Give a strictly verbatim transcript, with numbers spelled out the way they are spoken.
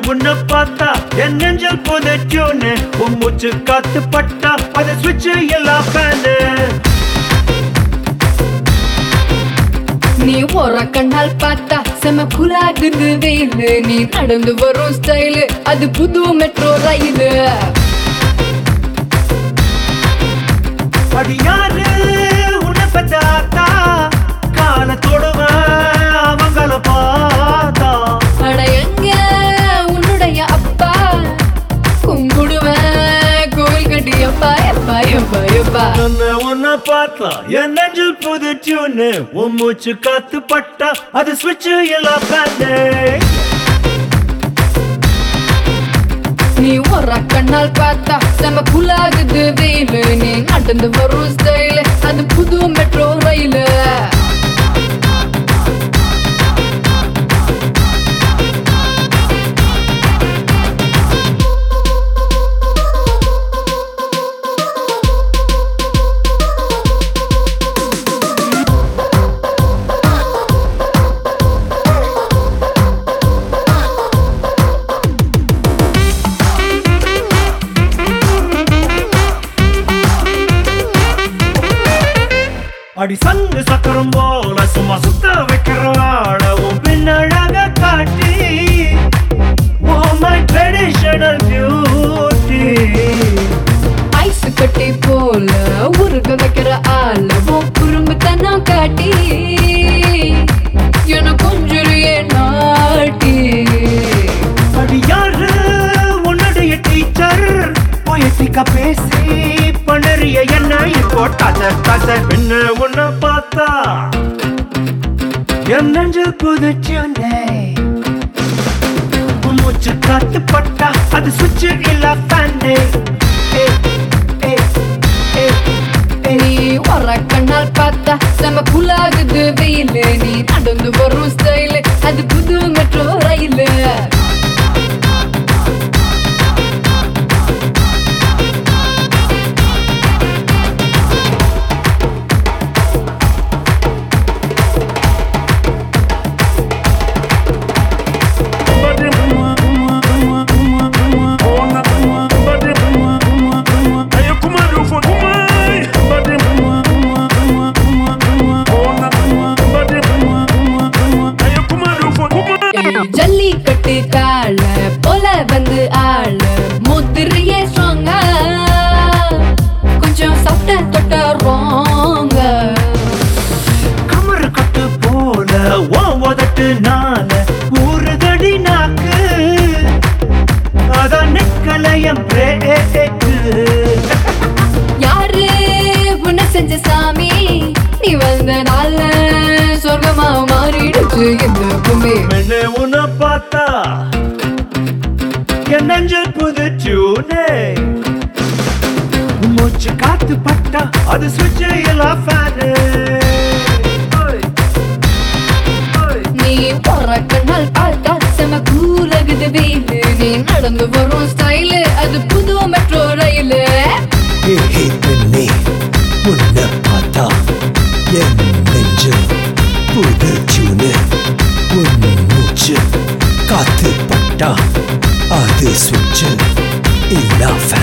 உன்னை பார்த்தா என் நெஞ்சல் புதைச்சோன்னு உன் மூச்சு காத்து பட்டா அதை சுவிட்ச் எல்லாம் ஃபேனு நீ ஒரு கண்ணால் பார்த்தா செம குலாகுது வெயிலு நீ நடந்து வரும் ஸ்டைலு அது புது மெட்ரோ ரயிலு அடி யாரு உன்னை பத்தாத்தா கால தொடுவேன் அவங்கள பார்த்தா அட எங்க உன்னுடைய அப்பா கும்பிடுவேன் கோவில் கட்டி எப்பா எப்பா எப்பா எப்பா உன்னை உன்னை பார்த்தா என் நெஞ்சில் புதுச்சுன்னு உன் மூச்சு காத்து பட்டா அது சுவிட்ச் எல்லாம் ஃபேனு நீ ஒரு கண்ணால் பார்த்தா செம குலாகுது வெயிலு நீ நடந்து வரும் ஸ்டைலு அது புது மெட்ரோ ரயிலு அடி சங்கு சக்கரம் போல சும்மா சுத்த வைக்கிறவாட உன் பின்னழக காட்டி Oh my traditional beauty ice கட்டி போல உருக வைக்கிற ஆள உன் குறும்புத்தனம் காட்டி என கொஞ்சுறியே நாட்டி அடி யாரு உன்னுடைய டீச்சர் பொயட்டிக்கா பேசி பண்ணறிய என்ன இப்போ தச தச என்ன உன்னை பார்த்தா என் நெஞ்சில் புதுச்சுனே உன் மூச்சு காத்து பட்டா அது சுவிட்ச் இல்ல ஃபேனு நீ ஒரு கண்ணால் பார்த்தா செம குலாகுது வெயிலு நீ நடந்து வரும் ஸ்டைலு அது புது மெட்ரோ ரயிலு ஜல்லிக்கட்டு கால போல வந்து ஆள முதிரிய ஸ்ட்ராங்கா கொஞ்சம் சாப்பிட்ட தொட்ட ரோங்க கமரு கட்டு போல ஓ உதட்டு நால ஊறுதடி நாக்கு அதான் நிக்கலையம் பிரேக்கு யாரு உன்னை செஞ்ச சாமி நீ வந்த நாள்ல சொர்க்கமா மாறிடுச்சு இந்த பூமி மென்ன உன்னை பார்த்தா என் நெஞ்சில் புதுச்சூனே மூச்சு காத்து பட்டா அது சுவிட்ச் எல்லாம் ஃபேனு நீ ஒரு கண்ணால் பார்த்தா செம கூலகுது வெயிலு நீ நடந்து வரும் ஸ்டைலு அது புது மெட்ரோ ரயிலு பெண்ணே உன்னை பார்த்தா என் நெஞ்சு புதுச்சுன்னு உன் மூச்சு காத்து பட்டா அது சுவிட்ச் இல்ல